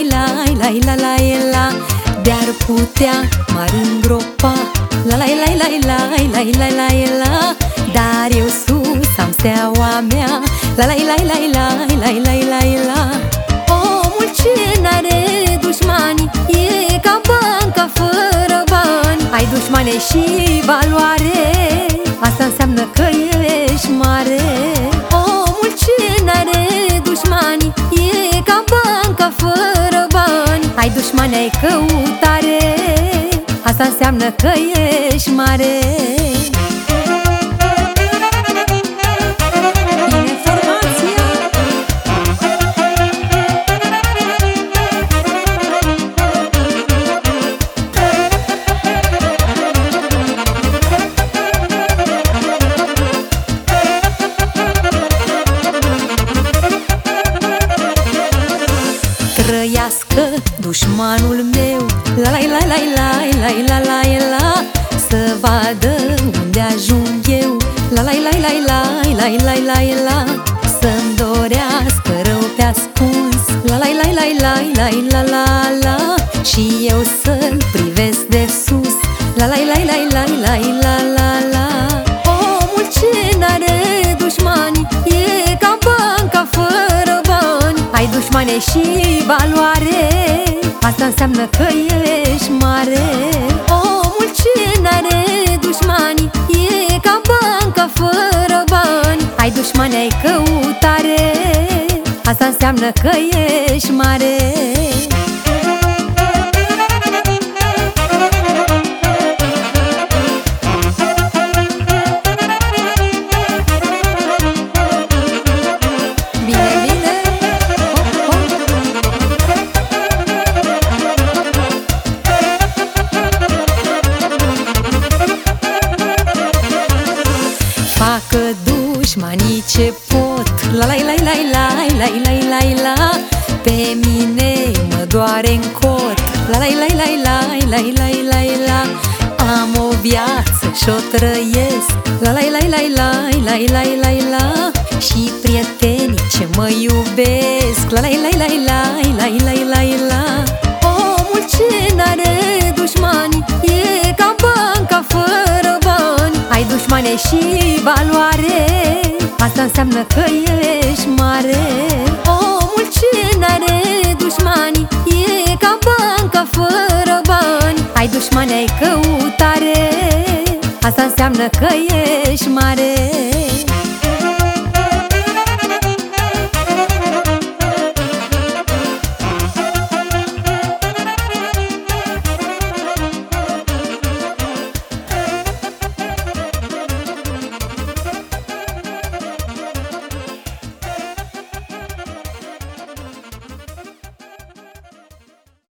la la la la la. De-ar putea m-ar îngropa, la la la la la la la la la. Dar eu sus am steaua mea, la la la la la la la la la. Omul ce n-are dușmani e ca banca fără bani. Ai dușmane și valoare, asta înseamnă că ești mare. Omul ce n-are dușmani e ca banca fără bani. Ai dușmani, ai căutare, asta înseamnă că ești mare. Trăiască dușmanul meu, la la la la la la la la. Să vadă unde ajung eu, la la la la la la la la. Să-mi dorească rău pe ascuns, la la la la la la la la. Și eu să-l privesc de sus, la la la la la la la la la. Omul ce n-are dușmani e ca banca fără bani. Ai dușmane și valoare, asta înseamnă că ești mare. Omul ce n-are dușmani e ca banca fără bani. Ai dușmani, ai căutare, asta înseamnă că ești mare. Facă dușmanii ce pot, la la la la la la la la la. Pe mine mă doare în cot, la la la la la la la la la. Am o viață și-o trăiesc, la la la la la la la la la. Și prietenii ce mă iubesc, la la la la la la la la la. Omul ce n-are dușmani e ca banca fără bani. Ai dușmane și valoare, asta înseamnă că ești mare. Omul ce n-are dușmani e ca banca fără bani. Ai dușmane, ai căutare, asta înseamnă că ești mare.